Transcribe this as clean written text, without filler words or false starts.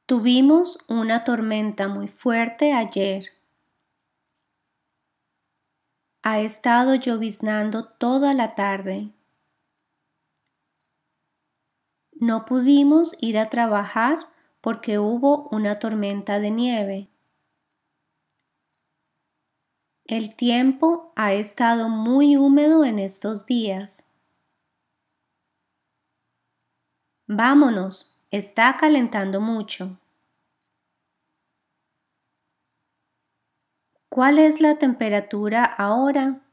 Tuvimos una tormenta muy fuerte ayer. Ha estado lloviznando toda la tarde. No pudimos ir a trabajar porque hubo una tormenta de nieve. El tiempo ha estado muy húmedo en estos días. Vámonos, está calentando mucho. ¿Cuál es la temperatura ahora?